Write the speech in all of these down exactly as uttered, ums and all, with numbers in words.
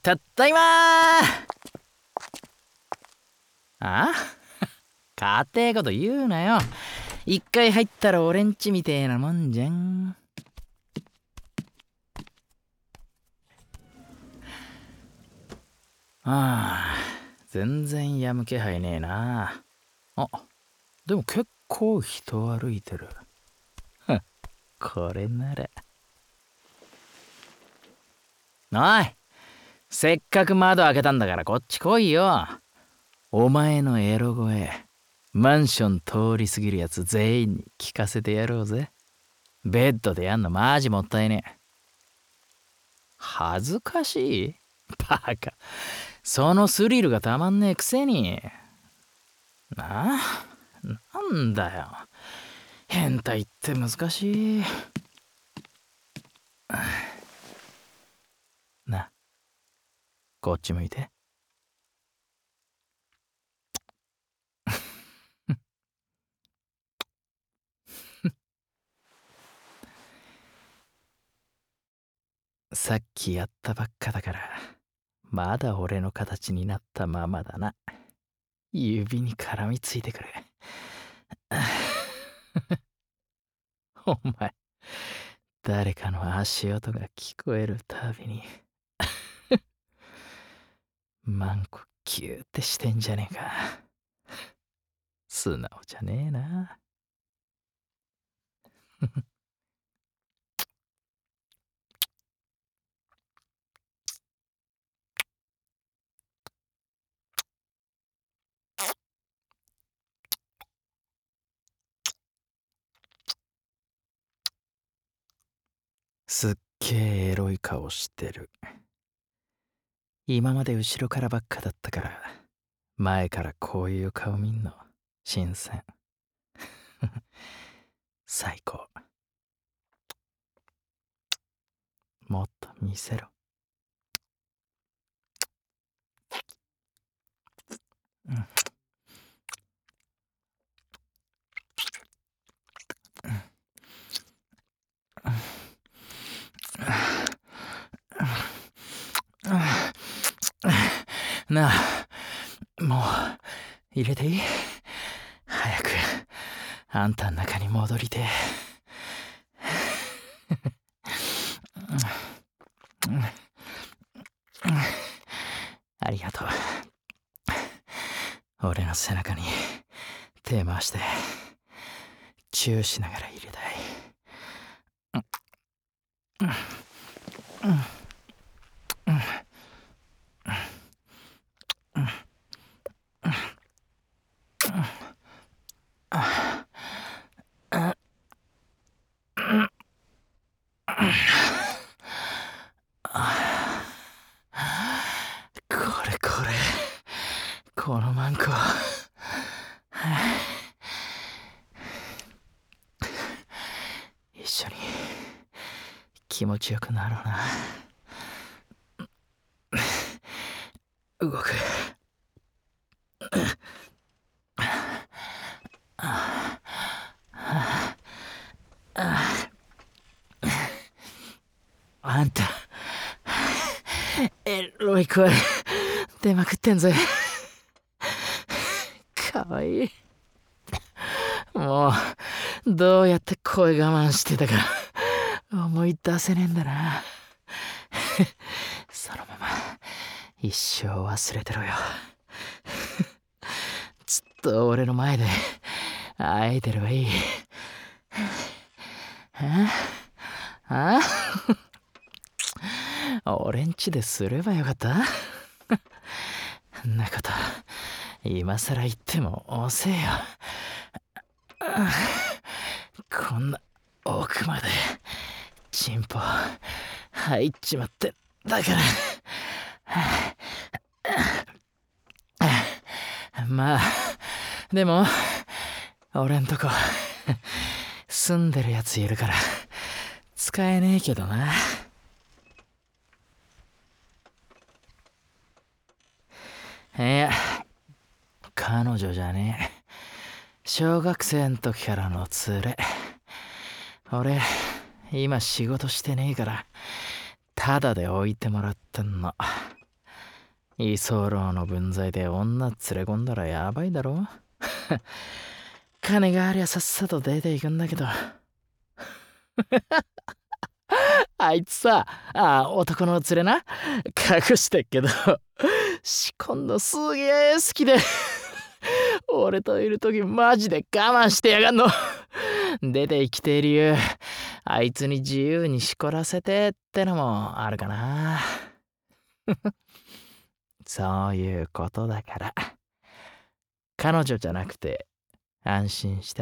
たったいまー。あ家庭こと言うなよ。一回入ったら俺んちみてえなもんじゃん。ああ、全然やむ気配ねえな。あ、でも結構人歩いてる。これなら。おい、せっかく窓開けたんだからこっち来いよ。お前のエロ声、マンション通り過ぎるやつ全員に聞かせてやろうぜ。ベッドでやんのマジもったいねえ。恥ずかしい？バカ。そのスリルがたまんねえくせに。なあ、なんだよ。変態って難しい。な、こっち向いて。さっきやったばっかだからまだ俺の形になったままだな。指に絡みついてくる。お前、誰かの足音が聞こえるたびにマンコキューってしてんじゃねえか。素直じゃねえな。すっげえエロい顔してる。今まで後ろからばっかだったから前からこういう顔見んの新鮮。最高。もっと見せろ。うん。なあ、もう入れていい？早くあんたん中に戻りてえ。ありがとう。俺の背中に手回してチューしながら入れたい。これこれ、このマンコ。一緒に気持ちよくなろうな。動く。あんたエロい声出まくってんぜ。かわいい。もうどうやって声我慢してたか思い出せねえんだな。そのまま一生忘れてろよ。ずっと俺の前であえてればいい。ああ俺んちですればよかった。んなこと今さら言っても遅えよ。こんな奥までチンポ入っちまってだからまあでも俺んとこ住んでるやついるから使えねえけどな。いや彼女じゃねえ。小学生ん時からの連れ。俺今仕事してねえからタダで置いてもらってんの。 居候の分際で女連れ込んだらやばいだろ。金がありゃさっさと出ていくんだけど。あいつさ、あ、男の連れな、隠してっけど、仕込んのすげえ好きで、俺といる時マジで我慢してやがんの。出てきている理由、あいつに自由にしこらせてってのもあるかな。そういうことだから。彼女じゃなくて安心した？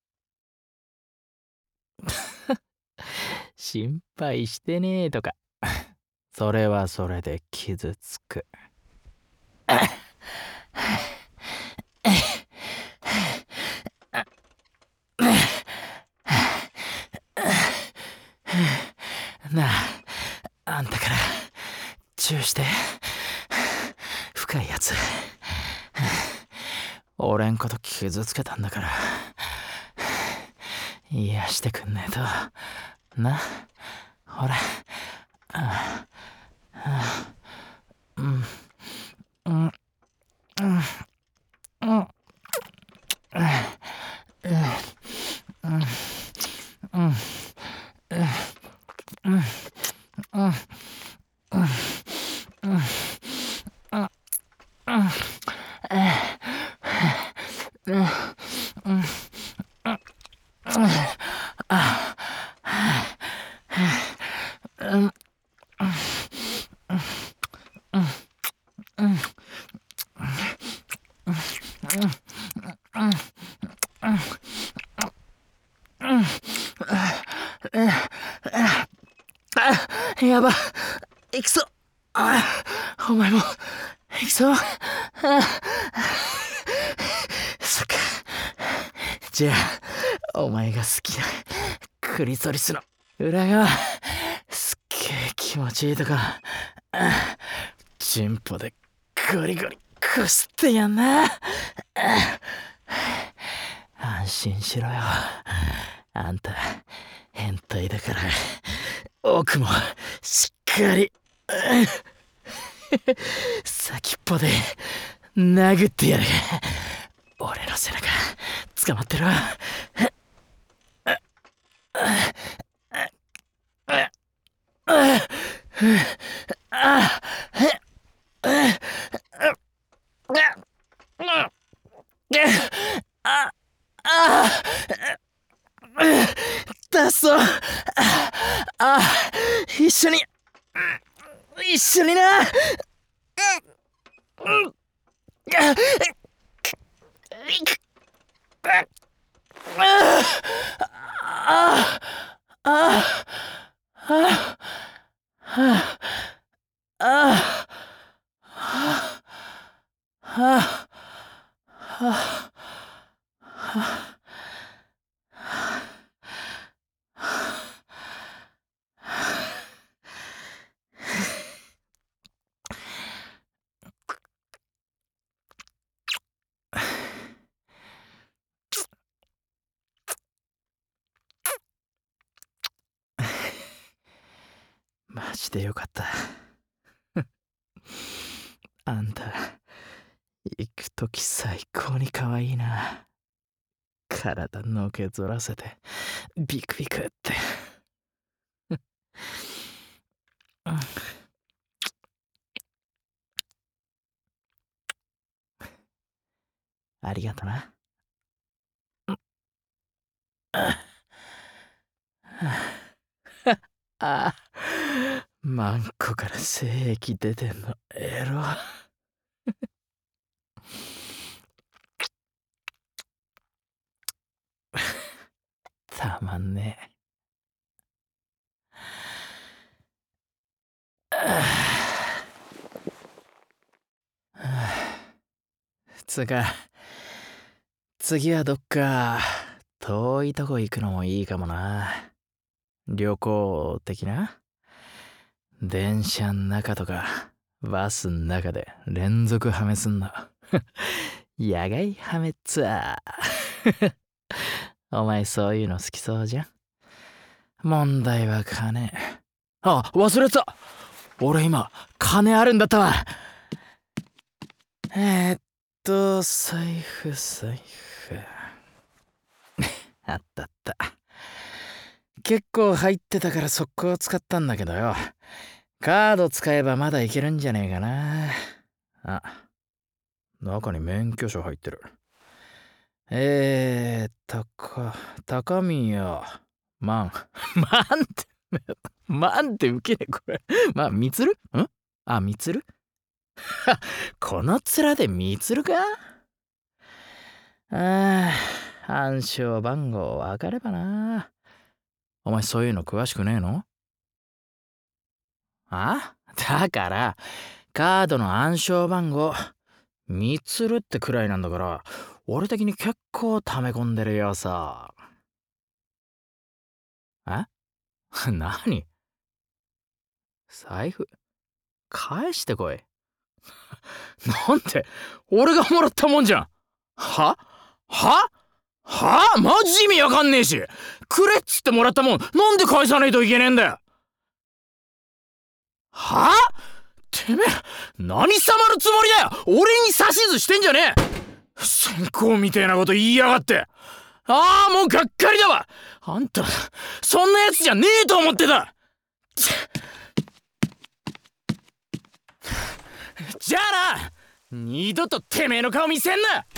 心配してねえとか。それはそれで傷つく。なあ、あんたからチューして。深いやつ。俺んこと傷つけたんだから、癒してくんねえとな。ほら。ああ、うんうんうんうんうんうんうんうんあ、やば、行くぞ。あ、お前も行くぞ。あ、そっか。じゃあお前が好きなクリトリスの裏側すっげえ気持ちいいとか、チンポでゴリゴリこすってやんな。安心しろよ。あんた変態だから奥もしっかり先っぽで殴ってやる。俺の背中捕まってろ。だそう。あ、一緒に一緒にな。マジでよかった。あんた行くとき最高に可愛いな。体のけぞらせてビクビクってありがとな。あ、マンコから精液出てんのエロ。たまんねえ。つうか、次はどっか遠いとこ行くのもいいかもな。旅行的な。電車ん中とかバスん中で連続ハメすんの。野外ハメツアー。お前そういうの好きそうじゃん。問題は金。あ、忘れてた。俺今金あるんだったわ。 えー、っと財布財布あったあった。結構入ってたから速攻使ったんだけどよ。カード使えばまだいけるんじゃねえかな。あ、中に免許証入ってる。えー、高、高宮、万。万って、万ってウケねこれ。まあ、みつるんあ、みつるこの面でみつるか。ああ、暗証番号わかればな。お前そういうの詳しくねえの？あ？だから、カードの暗証番号、みつるってくらいなんだから、俺的に結構溜め込んでるよさ。え何？財布返してこい。なんて、俺がもらったもんじゃん。はははマジ意味わかんねえし。くれっつってもらったもん、なんで返さないといけねえんだよ。はてめえ、何様のつもりだよ。俺に指図してんじゃねえ。先行みてえなこと言いやがって。ああ、もうがっかりだわ。あんた、そんなやつじゃねえと思ってた。じゃあな、二度とてめえの顔見せんな。